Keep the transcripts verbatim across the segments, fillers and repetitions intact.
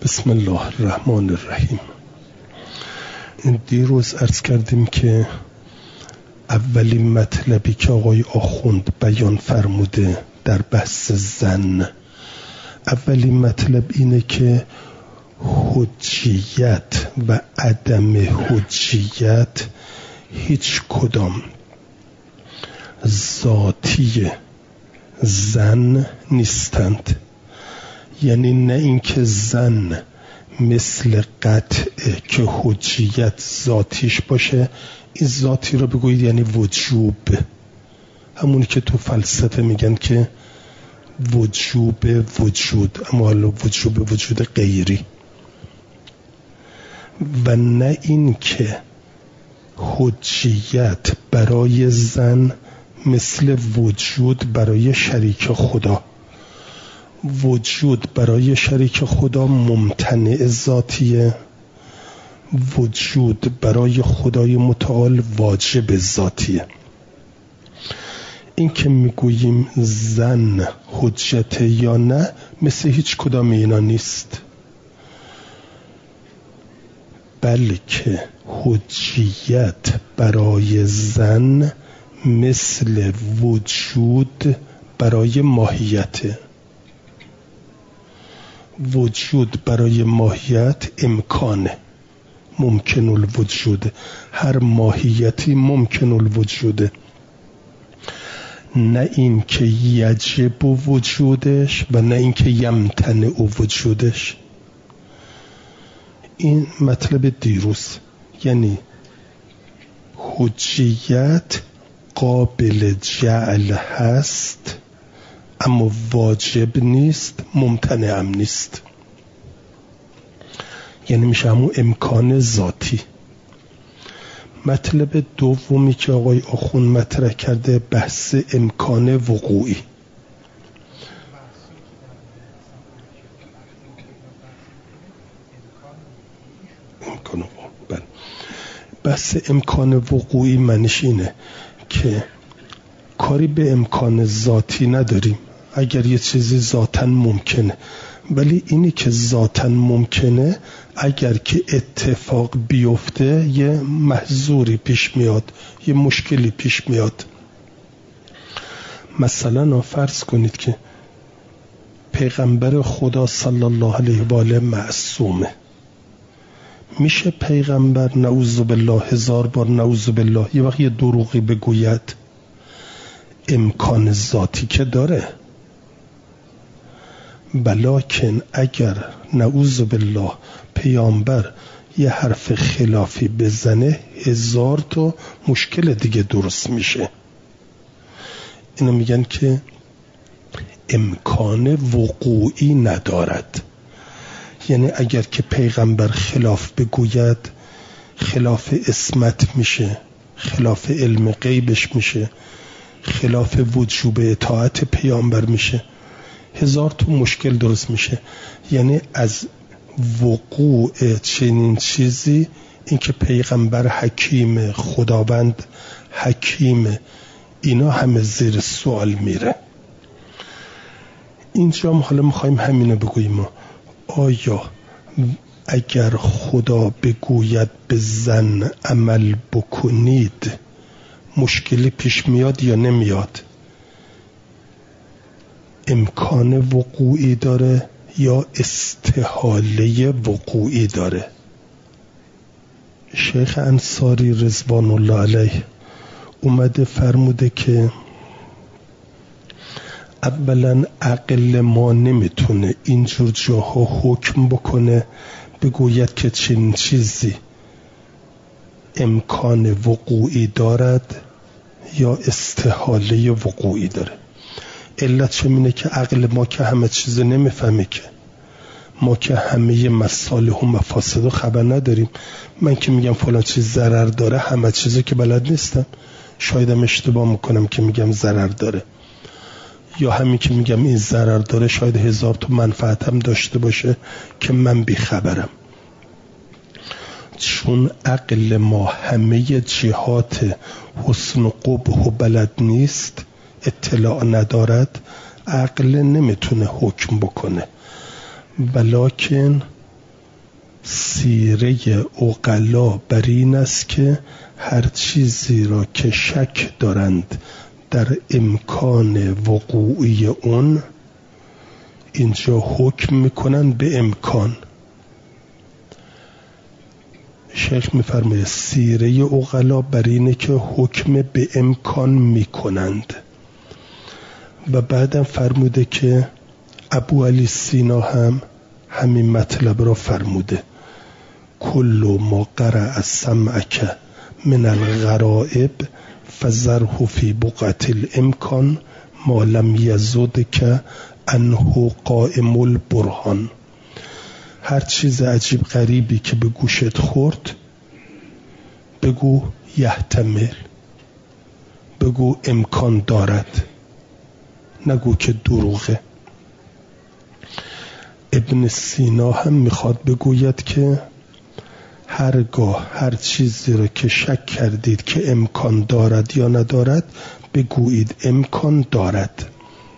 بسم الله الرحمن الرحیم. دیروز عرض کردیم که اولین مطلبی که آقای آخوند بیان فرموده در بحث زن، اولین مطلب اینه که حجیت و عدم حجیت هیچ کدام ذاتی زن نیستند. یعنی نه اینکه زن مثل قطعه که حجیت ذاتیش باشه، این ذاتی رو بگویید یعنی وجوب، همونی که تو فلسفه میگن که وجوب وجود، اما حالا وجوب وجود غیری. و نه این که حجیت برای زن مثل وجود برای شریک خدا. وجود برای شریک خدا ممتنع ذاتیه، وجود برای خدای متعال واجب ذاتیه. این که میگوییم زن حجت یا نه مثل هیچ کدام اینا نیست، بلکه حجیت برای زن مثل وجود برای ماهیته. وجود برای ماهیت امکانه، ممکن الوجود، هر ماهیتی ممکن الوجوده، نه این که یجب وجودش و نه این که یمتنع وجودش. این مطلب دیروز، یعنی حجیت قابل جعل هست اما واجب نیست، ممتنع هم نیست، یعنی میشه همون امکان ذاتی. مطلب دومی که آقای آخون مطرح کرده بحث امکان وقوعی. امکان وقوعی. بحث امکان وقوعی معنیش اینه که کاری به امکان ذاتی نداریم اگر یه چیزی ذاتاً ممکنه، ولی اینی که ذاتاً ممکنه اگر که اتفاق بیفته یه محظوری پیش میاد، یه مشکلی پیش میاد. مثلا فرض کنید که پیغمبر خدا صلی الله علیه و آله معصومه، میشه پیغمبر نعوذ بالله هزار بار نعوذ بالله یه وقت یه دروغی بگوید؟ امکان ذاتی که داره، بلکن اگر نعوذ بالله پیامبر یه حرف خلافی بزنه هزار تا مشکل دیگه درست میشه. اینو میگن که امکان وقوعی ندارد. یعنی اگر که پیغمبر خلاف بگوید خلاف عصمت میشه، خلاف علم غیبش میشه، خلاف وجوب اطاعت پیامبر میشه، هزار تا مشکل درست میشه. یعنی از وقوع چنین چیزی، این که پیغمبر حکیم، خداوند حکیم، اینا همه زیر سوال میره. اینجا هم حالا میخوایم همینو بگوییم، آیا اگر خدا بگوید به زن عمل بکنید مشکلی پیش میاد یا نمیاد؟ امکان وقوعی داره یا استحاله وقوعی داره؟ شیخ انصاری رضوان الله علیه اومده فرموده که اولا عقل ما نمیتونه اینجور جاها حکم بکنه بگوید که چنین چیزی امکان وقوعی دارد یا استحاله وقوعی داره. علت چمینه که عقل ما که همه چیز نمیفهمه، که ما که همه مصالح و مفاسد رو خبر نداریم. من که میگم فلان چیز ضرر داره همه چیزو که بلد نیستم، شایدم اشتباه میکنم که میگم ضرر داره، یا همین که میگم این ضرر داره شاید هزار تا منفعت هم داشته باشه که من بیخبرم. چون عقل ما همه جهات حسن و قبح و بلد نیست، اطلاع ندارد، عقل نمیتونه حکم بکنه. ولکن سیره عقلا بر این است که هر چیزی را که شک دارند در امکان وقوعی اون، اینجا حکم میکنن به امکان. شیخ میفرماید سیره عقلا بر اینه که حکم به امکان میکنند. و بعدم فرموده که ابو علی سینا هم همین مطلب را فرموده، کل ما قرأ سمعک من الغرائب فذره فی بقعة الامکان ما لم یزدک عنه قائم البرهان. هر چیز عجیب غریبی که به گوشت خورد بگو یحتمل، بگو امکان دارد، نگو که دروغه. ابن سینا هم میخواد بگوید که هرگاه هر چیزی را که شک کردید که امکان دارد یا ندارد بگویید امکان دارد.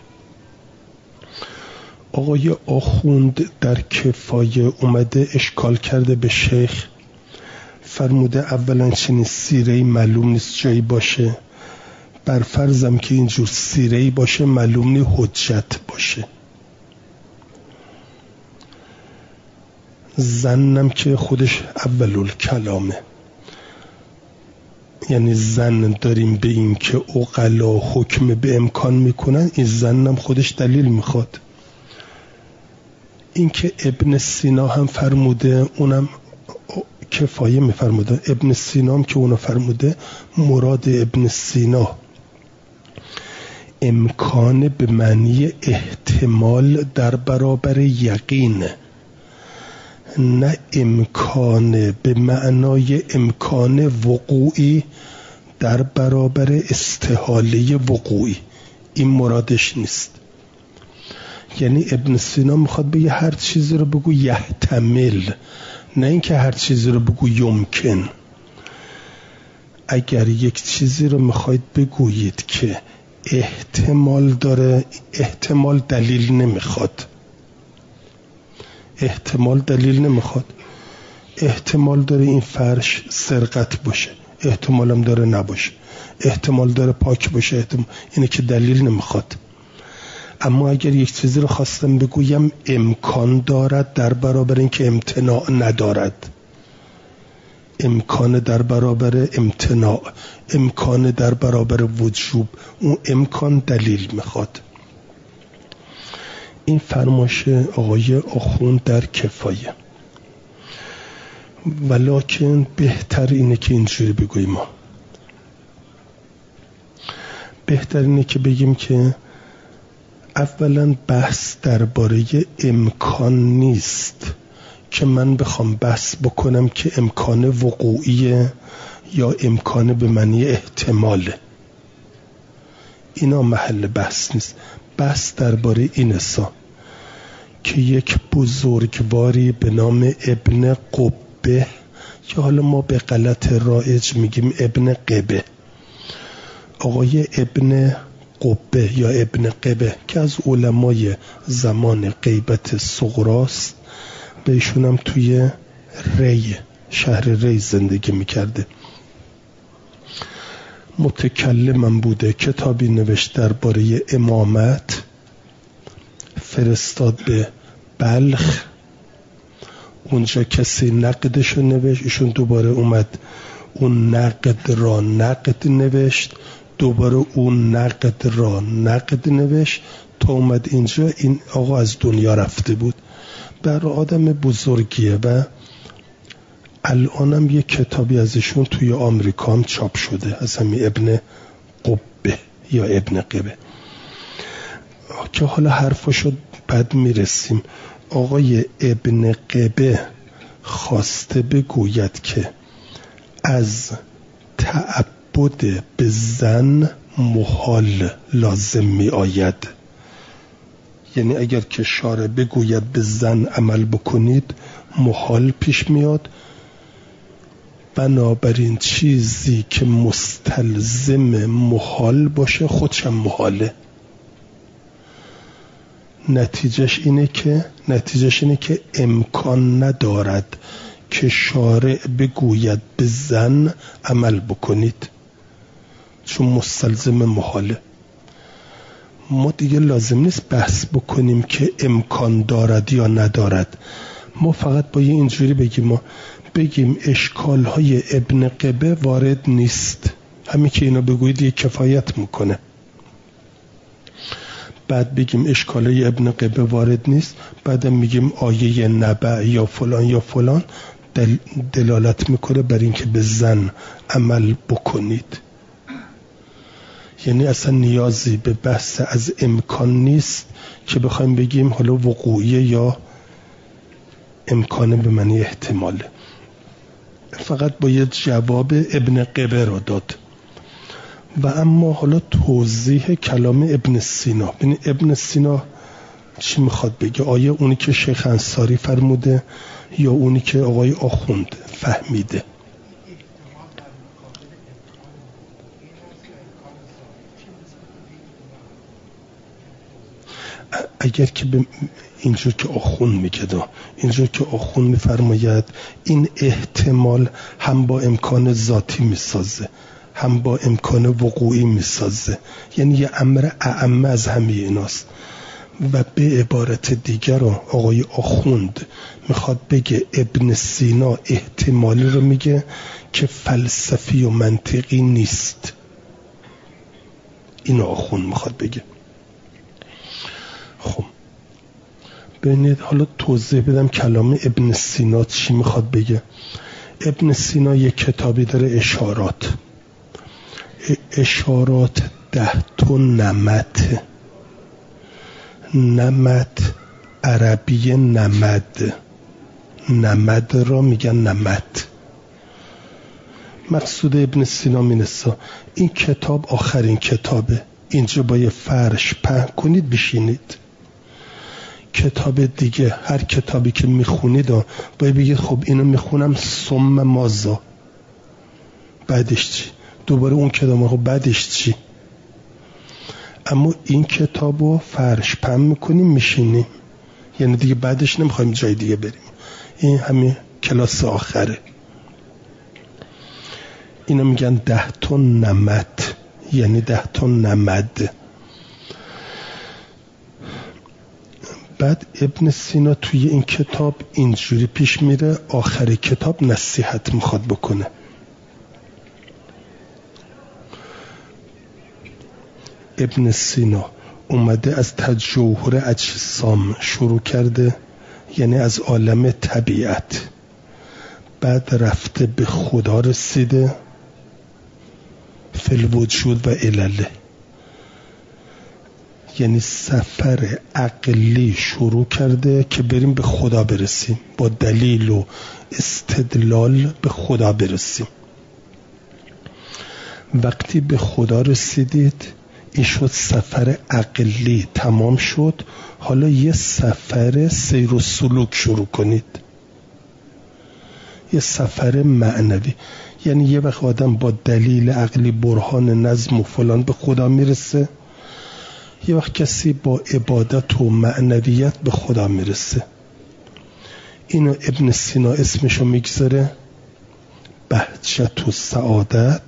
آقای آخوند در کفایه اومده اشکال کرده به شیخ، فرموده اولا چنین سیره‌ای معلوم نیست جایی باشه، بر فرضم که اینجور سیره‌ای باشه معلوم نیست حجت باشه. زنم که خودش اولول کلامه، یعنی زن داریم به این که عقلا حکم به امکان میکنن، این زنم خودش دلیل میخواد. این که ابن سینا هم فرموده اونم کفایه میفرموده، ابن سینا هم که اونو فرموده، مراد ابن سینا امکان به معنی احتمال در برابر یقین، نه امکان به معنای امکان وقوعی در برابر استحاله وقوعی. این مرادش نیست. یعنی ابن سینا میخواد بگه هر چیزی رو بگو یحتمل، نه اینکه هر چیزی رو بگو یمکن. اگر یک چیزی رو میخواید بگویید که احتمال داره، احتمال دلیل نمیخواد. احتمال دلیل نمیخواد. احتمال داره این فرش سرقت باشه، احتمال هم داره نباشه، احتمال داره پاک باشه، احتمال اینه که دلیل نمیخواد. اما اگر یک چیزی رو خواستم بگویم امکان دارد در برابر این که امتناع ندارد، امکان در برابر امتناع، امکان در برابر وجوب، اون امکان دلیل میخواد. این فرمایش آقای آخوند در کفایه. ولکن بهتر اینه که اینجوری بگوییم، ما بهتر اینه که بگیم که اولا بحث درباره امکان نیست که من بخوام بحث بکنم که امکان وقوعیه یا امکان به معنی احتماله. اینا محل بحث نیست. بحث درباره این است که یک بزرگواری به نام ابن قبه، که حالا ما به غلط رایج میگیم ابن قبه، آقای ابن قبه یا ابن قبه که از علمای زمان غیبت صغراست، به ایشون هم توی ری، شهر ری زندگی میکرده. متکلمم بوده، کتابی نوشت درباره امامت، فرستاد به بلخ، اونجا کسی نقدشو نوشت، ایشون دوباره اومد اون نقد را نقد نوشت، دوباره اون نقد را نقد نوشت تا اومد اینجا. این آقا از دنیا رفته بود. بر آدم بزرگیه و الانم یک کتابی ازشون توی آمریکا هم چاپ شده، از همین ابن قبه یا ابن قبه، که حالا حرفاشو بعد میرسیم. آقای ابن قبه خواسته بگوید که از تعبد به زن محال لازم می آید. یعنی اگر که شارع بگوید به زن عمل بکنید محال پیش میاد، بنابراین چیزی که مستلزم محال باشه خودشم محاله. نتیجهش اینه که نتیجهش اینه که امکان ندارد که شارع بگوید به زن عمل بکنید، چون مستلزم محاله. ما دیگه لازم نیست بحث بکنیم که امکان دارد یا ندارد. ما فقط با یه اینجوری بگیم ما بگیم اشکال‌های ابن قبه وارد نیست، همین که اینا بگویید یه کفایت میکنه. بعد بگیم اشکال‌های ابن قبه وارد نیست، بعدم میگیم آیه نبع یا فلان یا فلان دل دلالت میکنه بر این که به زن عمل بکنید. یعنی اصلا نیازی به بحث از امکان نیست که بخوایم بگیم حالا وقوعیه یا امکانه به معنی احتماله. فقط باید جواب ابن قبه رو داد. و اما حالا توضیح کلام ابن سینا. ببین ابن سینا چی میخواد بگه؟ آیا اونی که شیخ انصاری فرموده یا اونی که آقای آخوند فهمیده؟ اگر که به اینجور که آخون میگه اینجور که آخون میفرماید این احتمال هم با امکان ذاتی میسازه هم با امکان وقوعی میسازه، یعنی یه امر اعم از همه ایناست. و به عبارت دیگر آقای آخوند میخواد بگه ابن سینا احتمالی رو میگه که فلسفی و منطقی نیست. اینو آخوند میخواد بگه. خب ببینید حالا توضیح بدم کلام ابن سینا چی میخواد بگه. ابن سینا یک کتابی داره اشارات. اشارات ده تا نمت نمت عربی نمد نمد را میگن نمت. مقصود ابن سینا مینسا این کتاب آخرین کتابه، اینجا با یه فرش پهن کنید بشینید. کتاب دیگه هر کتابی که میخونید باید بگید خب اینو میخونم ثم مازا، بعدش چی؟ دوباره اون کتاب خب بعدش چی؟ اما این کتابو فرش پهن میکنیم میشینیم، یعنی دیگه بعدش نمیخوایم جای دیگه بریم. این همین کلاس آخره. اینا میگن ده تا نمت، یعنی ده تا نمد. بعد ابن سینا توی این کتاب اینجوری پیش میره، آخر کتاب نصیحت میخواد بکنه. ابن سینا اومده از تجوهر اجسام شروع کرده، یعنی از عالم طبیعت، بعد رفته به خدا رسیده، فی الوجود و علله، یعنی سفر عقلی شروع کرده که بریم به خدا برسیم، با دلیل و استدلال به خدا برسیم. وقتی به خدا رسیدید این شد سفر عقلی تمام شد، حالا یه سفر سیر و سلوک شروع کنید، یه سفر معنوی. یعنی یه وقت آدم با دلیل عقلی برهان نظم و فلان به خدا میرسه، یه وقت کسی با عبادت و معنویت به خدا میرسه. اینو ابن سینا اسمشو میگذاره بهجت و سعادت،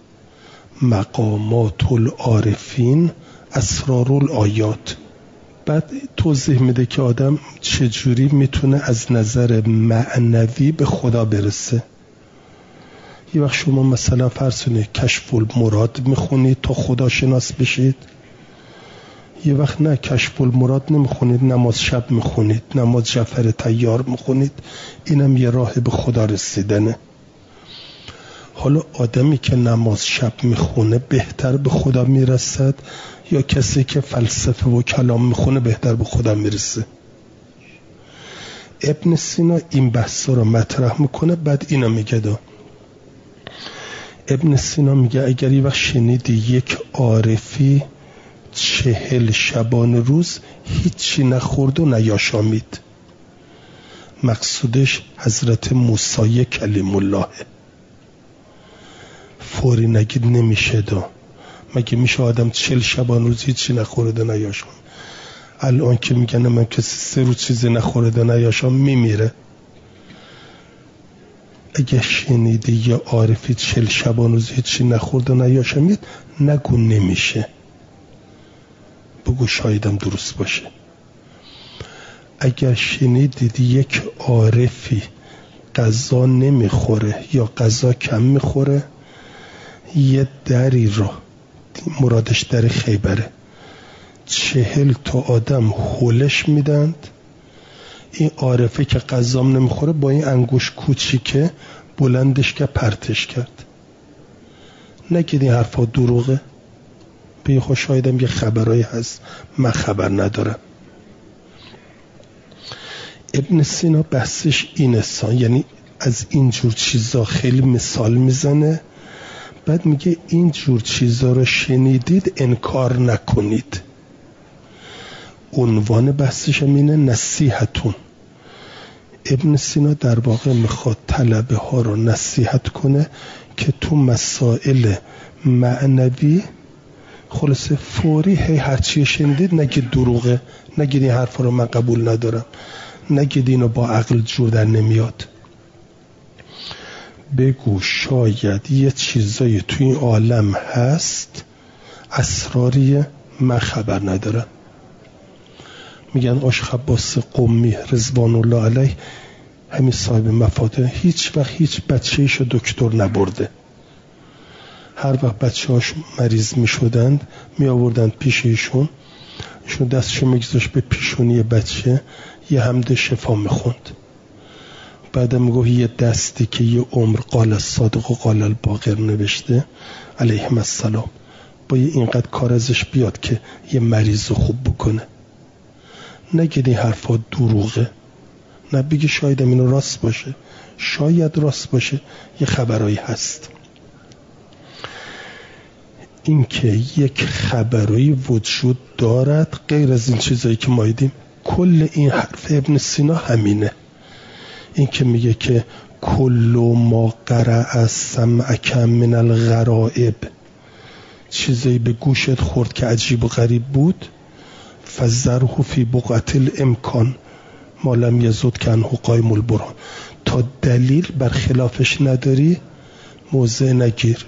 مقامات العارفین، اسرار الآیات. بعد توضیح میده که آدم چجوری میتونه از نظر معنوی به خدا برسه. یه وقت شما مثلا فرض کنید کشف المراد میخونید تا خدا شناس بشید، یه وقت نه کشف المراد نمیخونید، نماز شب میخونید، نماز جعفر طیار میخونید، اینم یه راه به خدا رسیدنه. حالا آدمی که نماز شب میخونه بهتر به خدا میرسد یا کسی که فلسفه و کلام میخونه بهتر به خدا میرسه؟ ابن سینا این بحثا رو مطرح میکنه. بعد اینا میگه دا ابن سینا میگه اگر یه وقت شنیدی یک عارفی چهل شبان روز هیچی نخورد و نیاشامید، مقصودش حضرت موسی کلیم الله. فوری نگید نمیشه دا، مگه میشه آدم چهل شبان روز هیچی نخورد و نیاشامید؟ الان که میگن من کسی سه روز چیزی نخورده نیاشم میمیره. اگه شنیدی یا عارفی چل شبان روز هیچی نخورده نیاشمید، نگو نمیشه، بگو شایدم درست باشه. اگر شنیدید یک عارفی غذا نمیخوره یا غذا کم میخوره، یه دری را، مرادش در خیبره، چهل تا آدم هولش میدند، این عارفه که غذام نمیخوره با این انگوش کوچیکه بلندش که پرتش کرد. نگید این حرفا دروغه، به خوش شایدم یه خبرایی هست من خبر ندارم. ابن سینا بحثش این است، یعنی از این جور چیزا خیلی مثال میزنه، بعد میگه این جور چیزا رو شنیدید انکار نکنید. عنوان بحثش هم اینه نصیحتون. ابن سینا در واقع میخواد طلبه ها رو نصیحت کنه که تو مسائل معنوی خلاصه فوری هی هرچی شنیدید نگید دروغه، نگید این حرف رو من قبول ندارم، نگید اینو با عقل جور در نمیاد. بگو شاید یه چیزایی توی این عالم هست اسراریه من خبر ندارم. میگن اشخباس قمی رضوان الله علیه همین صاحب مفاتیح هیچ وقت هیچ بچه‌ایشو دکتر نبرده. هر وقت بچه‌هاش مریض میشدند می آوردند پیش ایشون، ایشون دستشو میگذاشت به پیشونی بچه یه حمد شفا میخوند. بعدم میگه یه دستی که یه عمر قال الصادق و قال الباقر نوشته علیهم السلام، با یه اینقدر کار ازش بیاد که یه مریض رو خوب بکنه. نگید این حرفا دروغه، نه بگی شایدم اینو راست باشه، شاید راست باشه، یه خبرایی هست. این که یک خبرایی وجود دارد غیر از این چیزایی که ما دیدیم. کل این حرف ابن سینا همینه، این که میگه که کل ما قرأ سمعک من الغرائب، چیزایی به گوشت خورد که عجیب و غریب بود، فذره فی بقعة الامکان ما لم یزد کنه قایم البرهان، تا دلیل بر خلافش نداری موضع نگیر.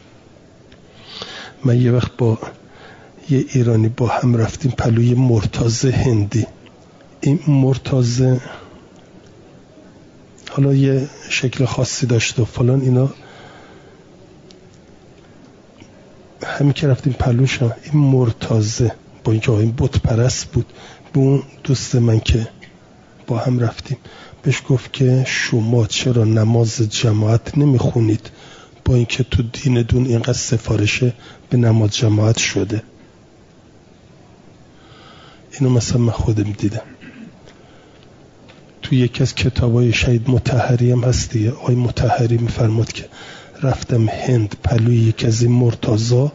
من یه وقت با یه ایرانی با هم رفتیم پلوی مرتضی هندی. این مرتضی حالا یه شکل خاصی داشت و فلان اینا، همین که رفتیم پلوش هم این مرتضی با اینکه این بت پرست بود، به اون دوست من که با هم رفتیم بهش گفت که شما چرا نماز جماعت نمیخونید با اینکه تو دین دون اینقدر سفارشه به نماز جماعت شده. اینو مثلا من خودم دیدم تو یکی از کتابای شهید مطهری هم هست دیگه. آقای مطهری میفرماد که رفتم هند پلوی یکی از این مرتضا،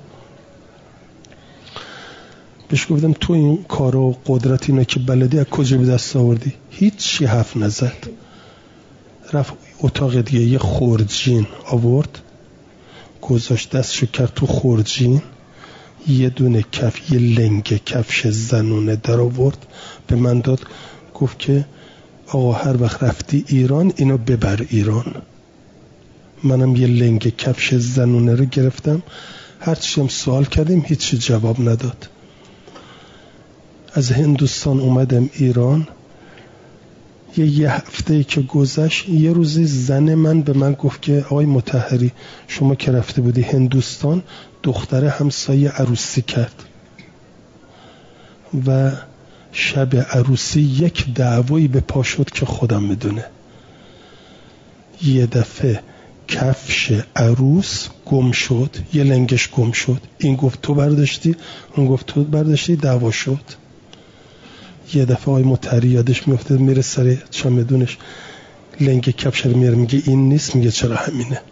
بهش گفتم تو این کارا و قدرت اینا که بلدی از کجا به دست آوردی؟ هیچی حرف نزد. رفت اتاق دیگه یه خورجین آورد، گذاشت دستشو کرد تو خورجین، یه دونه کف، یه لنگ کفش زنونه در آورد به من داد، گفت که آقا هر وقت رفتی ایران اینو ببر ایران. منم یه لنگ کفش زنونه رو گرفتم، هرچی هم سوال کردیم هیچی جواب نداد. از هندوستان اومدم ایران، یه یه هفته که گذشت یه روزی زن من به من گفت که آقای مطهری شما که رفته بودی هندوستان دختره همسایه عروسی کرد و شب عروسی یک دعوایی به پا شد که خودم میدونه. یه دفعه کفش عروس گم شد، یه لنگش گم شد، این گفت تو برداشتی، اون گفت تو برداشتی، دعوا شد. یه دفعه آقای مطهری یادش میفته میره سر چمدونش لنگ کفش رو میاره، میگه این نیست، میگه چرا همینه.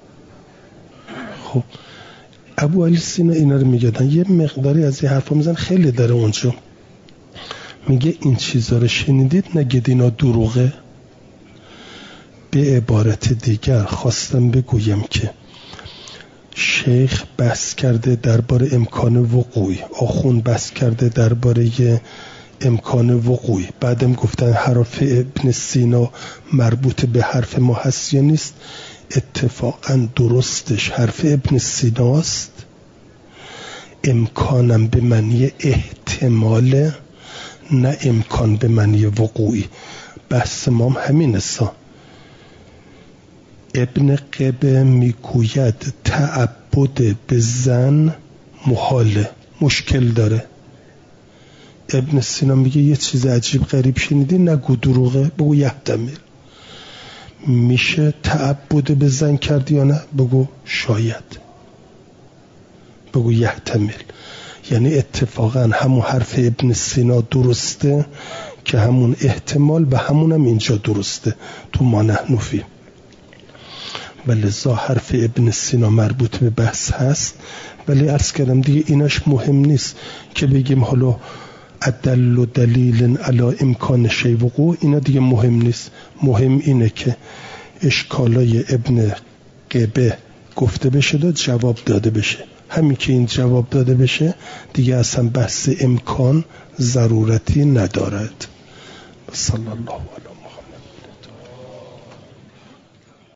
خب ابو علی سینا اینا رو میگادن، یه مقداری از این حرفا میزن، خیلی داره اونجا. میگه این چیزا رو شنیدید نگید اینا دروغه. به عبارت دیگر خواستم بگویم که شیخ بحث کرده درباره امکان وقوع، آخوند بحث کرده درباره امکان وقوعی. بعدم گفتن حرف ابن سینا مربوط به حرف ما هست یا نیست. اتفاقا درستش حرف ابن سیناست، امکانم به معنی احتماله نه امکان به معنی وقوعی. بحث ما هم همین است. ابن قبه میگوید تعبد به زن محاله، مشکل داره. ابن سینا میگه یه چیز عجیب غریب شنیدی، نگو دروغه، بگو یحتمل. میشه تعبد به زن کردی یا نه؟ بگو شاید، بگو یحتمل. یعنی اتفاقا همون حرف ابن سینا درسته که همون احتمال و همون هم اینجا درسته تو ما نحن فی. ولذا حرف ابن سینا مربوط به بحث هست، ولی عرض کردم دیگه ایناش مهم نیست که بگیم حالا ادل و دلیل علی امکان شی وقوع، اینا دیگه مهم نیست. مهم اینه که اشکالای ابن قبه گفته بشه و جواب داده بشه. همین که این جواب داده بشه دیگه اصلا بحث امکان ضرورتی ندارد. صلی الله علیه و